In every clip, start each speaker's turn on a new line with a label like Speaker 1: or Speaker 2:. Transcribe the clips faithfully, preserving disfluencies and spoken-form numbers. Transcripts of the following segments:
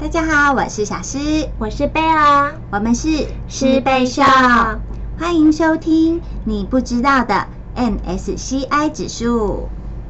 Speaker 1: 大家好，我是小诗，
Speaker 2: 我是贝儿，
Speaker 1: 我们是
Speaker 2: 诗贝秀，
Speaker 1: 欢迎收听你不知道的 M S C I 指数。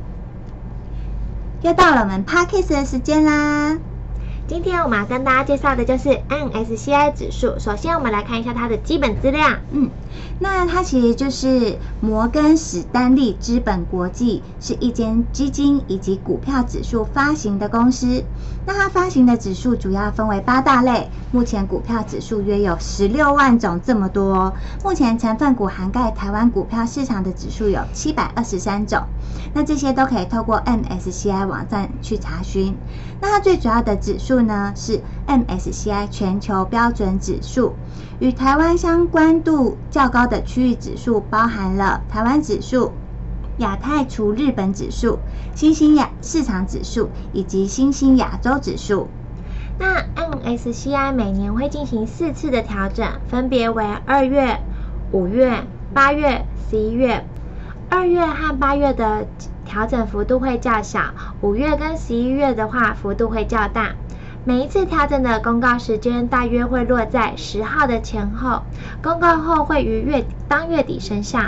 Speaker 1: 又到了我们 Podcast 的时间啦。
Speaker 2: 今天我们要跟大家介绍的就是 M S C I 指数。首先我们来看一下它的基本资料。
Speaker 1: 嗯，那它其实就是摩根史丹利资本国际，是一间基金以及股票指数发行的公司。那它发行的指数主要分为八大类，目前股票指数约有十六万种这么多哦。目前成分股涵盖台湾股票市场的指数有七百二十三种，那这些都可以透过 M S C I 网站去查询。那它最主要的指数呢是 M S C I 全球标准指数，与台湾相关度较高的区域指数包含了台湾指数、亚太除日本指数、新兴亚市场指数以及新兴亚洲指数。
Speaker 2: 那 M S C I 每年会进行四次的调整，分别为二月、五月、八月、十一月。二月和八月的调整幅度会较小，五月跟十一月的话幅度会较大。每一次调整的公告时间大约会落在十号的前后，公告后会于月当月底生效。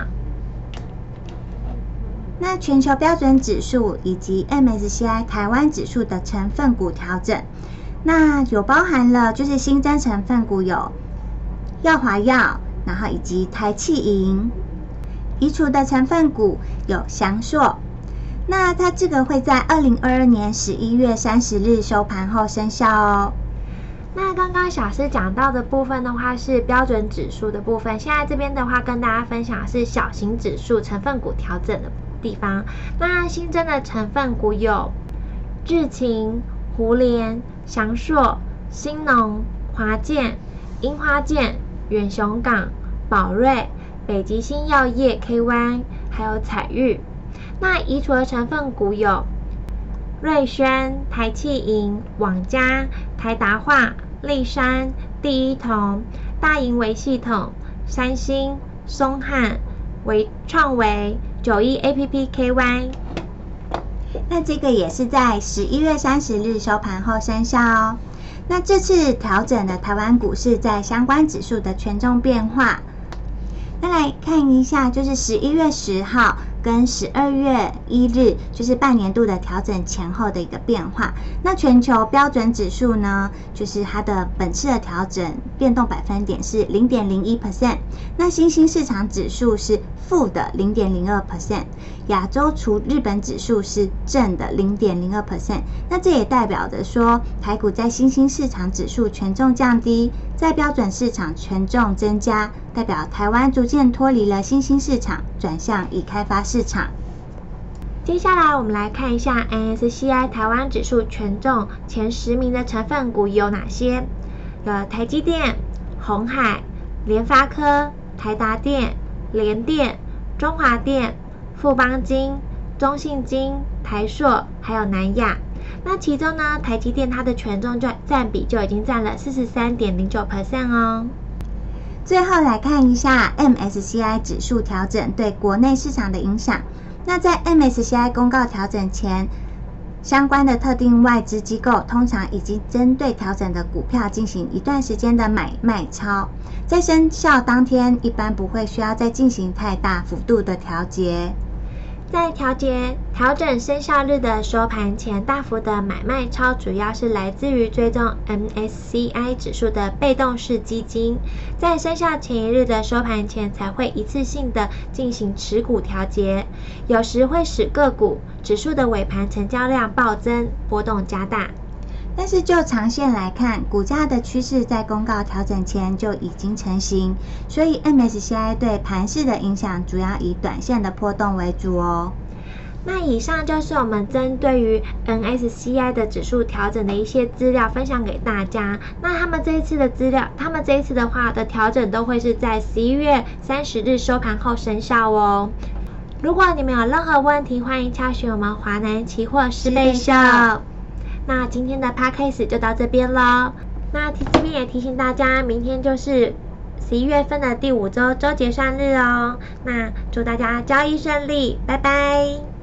Speaker 1: 那全球标准指数以及 M S C I 台湾指数的成分股调整，那有包含了就是新增成分股有耀华药，然后以及台企银。移除的成分股有祥硕，那它这个会在二零二二年十一月三十日收盘后生效哦。
Speaker 2: 那刚刚小诗讲到的部分的话是标准指数的部分，现在这边的话跟大家分享的是小型指数成分股调整的地方。那新增的成分股有智勤、胡连、祥硕、兴农、华健、樱花健、远雄港、宝瑞、北极星药业 K Y 还有彩玉。那移除的成分股有瑞轩、台企银、网家、台达化、立山、第一铜、大银微系统、三星、松汉、维创维、九一 A P P K Y。
Speaker 1: 那这个也是在十一月三十日收盘后生效哦。那这次调整的台湾股市在相关指数的权重变化，那来看一下，就是十一月十号跟十二月一日，就是半年度的调整前后的一个变化。那全球标准指数呢，就是它的本次的调整变动百分点是 零点零一 percent， 那新兴市场指数是负的 零点零二 percent， 亚洲除日本指数是正的 零点零二 percent。 那这也代表着说，台股在新兴市场指数权重降低，在标准市场权重增加，代表台湾逐渐脱离了新兴市场，转向已开发市场。
Speaker 2: 接下来我们来看一下 M S C I 台湾指数权重前十名的成分股有哪些。有台积电、鸿海、联发科、台达电、联电、中华电、富邦金、中信金、台塑还有南亚。那其中呢，台积电它的权重就占比就已经占了 四十三点零九 percent 哦。
Speaker 1: 最后来看一下 M S C I 指数调整对国内市场的影响。那在 M S C I 公告调整前，相关的特定外资机构通常已经针对调整的股票进行一段时间的买卖超，在生效当天一般不会需要再进行太大幅度的调节。
Speaker 2: 在调节调整生效日的收盘前，大幅的买卖超主要是来自于追踪 M S C I 指数的被动式基金，在生效前一日的收盘前才会一次性的进行持股调节，有时会使个股指数的尾盘成交量暴增，波动加大。
Speaker 1: 但是就长线来看，股价的趋势在公告调整前就已经成型，所以 M S C I 对盘势的影响主要以短线的波动为主哦。
Speaker 2: 那以上就是我们针对于 M S C I 的指数调整的一些资料分享给大家。那他们这一次的资料，他们这一次的话的调整都会是在十一月三十日收盘后生效哦。如果你们有任何问题，欢迎敲询我们华南期货诗贝秀。那今天的 podcast 就到这边咯。那这边也提醒大家，明天就是十一月份的第五周周结算日哦。那祝大家交易顺利，拜拜。